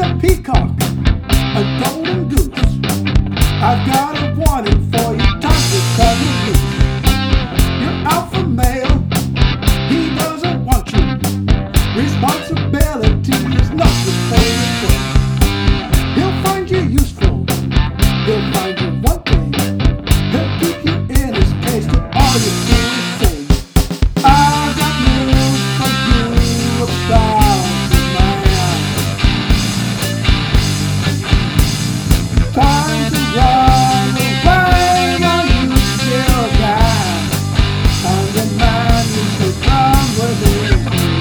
a peacock, a golden goose. I've got a warning for you, time to cut it loose. Your alpha male, he doesn't want you. Responsibility is not your favorite thing. He'll find you useful, he'll find you wanting. He'll keep you in his case till all you do is sing. I've got news for you about the man. Time to run away while you still can. I'm the man you should come with it.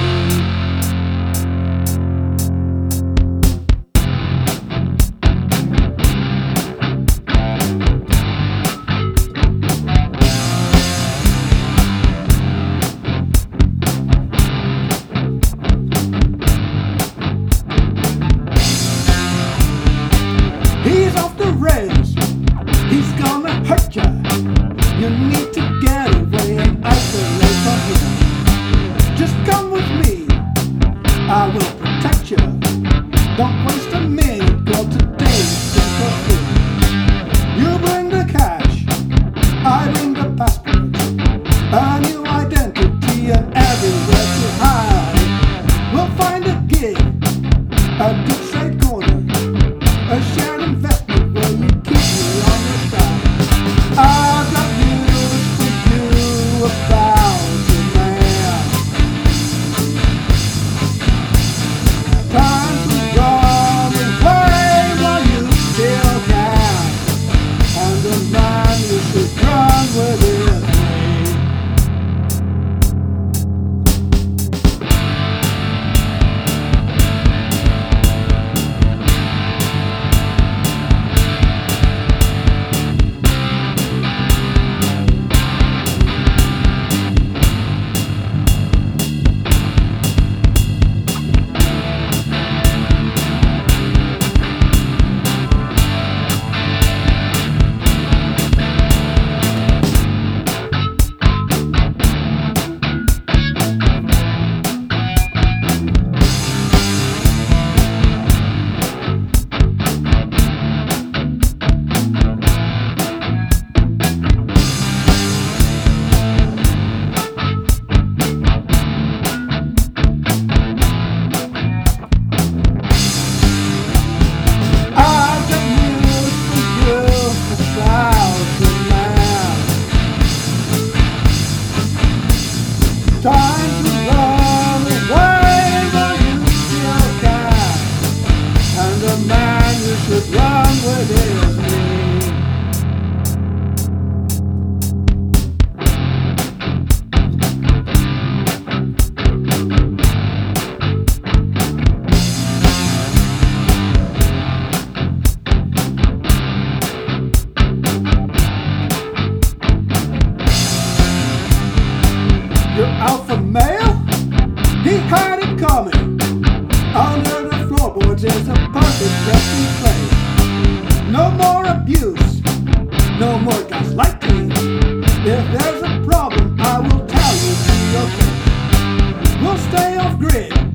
He's off the rails, he's gonna hurt ya. You need to get away and isolate from him. Just come with me, I will protect ya. Don't waste a minute, girl, today's simple thing. You bring the cash, I bring the passport. A new identity and everywhere to hide. We'll find a gig, a good straight corner, a shared investment where you keep me on your side. I've got news for you about your man. Time to run away while you still can. And the man you should run with is me. Time to run away while you still can. And the man you should run with is me. Your alpha male, he had it coming. Under the floorboards is a perfect resting place. No more abuse, no more gaslighting. If there's a problem, I will tell you to your face. We'll stay off grid.